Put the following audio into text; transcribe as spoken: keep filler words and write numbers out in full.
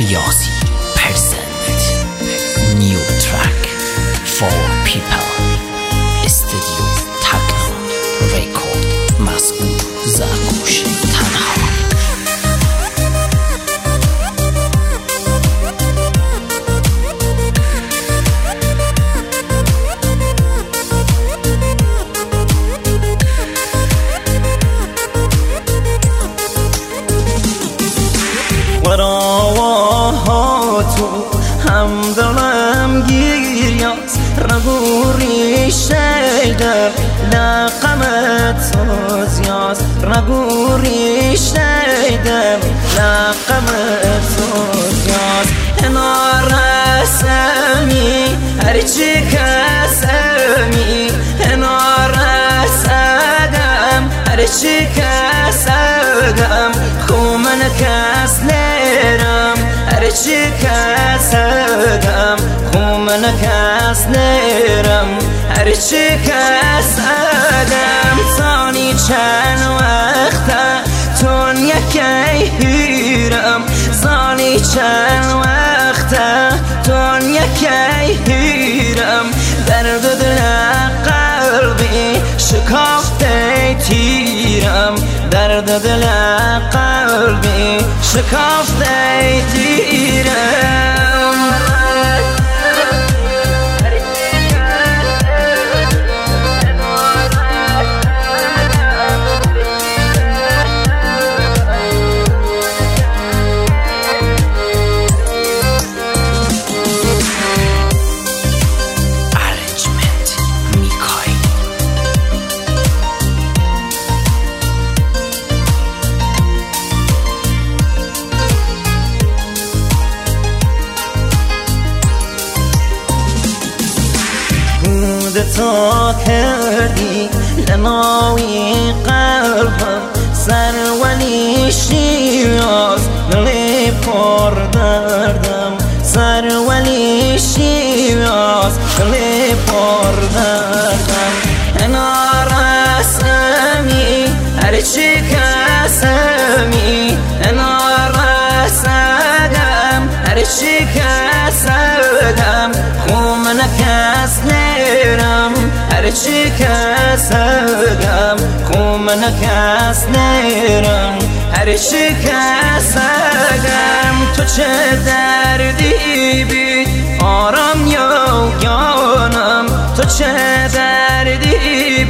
ریاضی present new track for people استودیو تکنو ریکورد مسئول زرگوش تنها. وراها تو هم دلم گیریاز رگو ریشتیدم لقمت سوزیاز رگو ریشتیدم لقمت سوزیاز انا رسمی هرچی کسمی انا رسدم هرچی کسدم خومن کس نیرم هرچی کسدم خومن کس نیرم هرچی کسدم زانی چند وقته تون یکی هیرم زانی چند وقته تون یکی هیرم درد دل قلبی شکافته تیرم درد دل قلبی شکافته تیرم تو کردی لناوی قلبم سر ولی شیراز دلی پر دردم سر ولی شیراز دلی پر دردم انا رسمی هرچی کسمی انا رسدم هرچی کسدم خومن کس نیرم هرچی کسدم خومن کس نیرم هرچی کسدم تو چه دردی بی آرام یا جانم تو چه دردی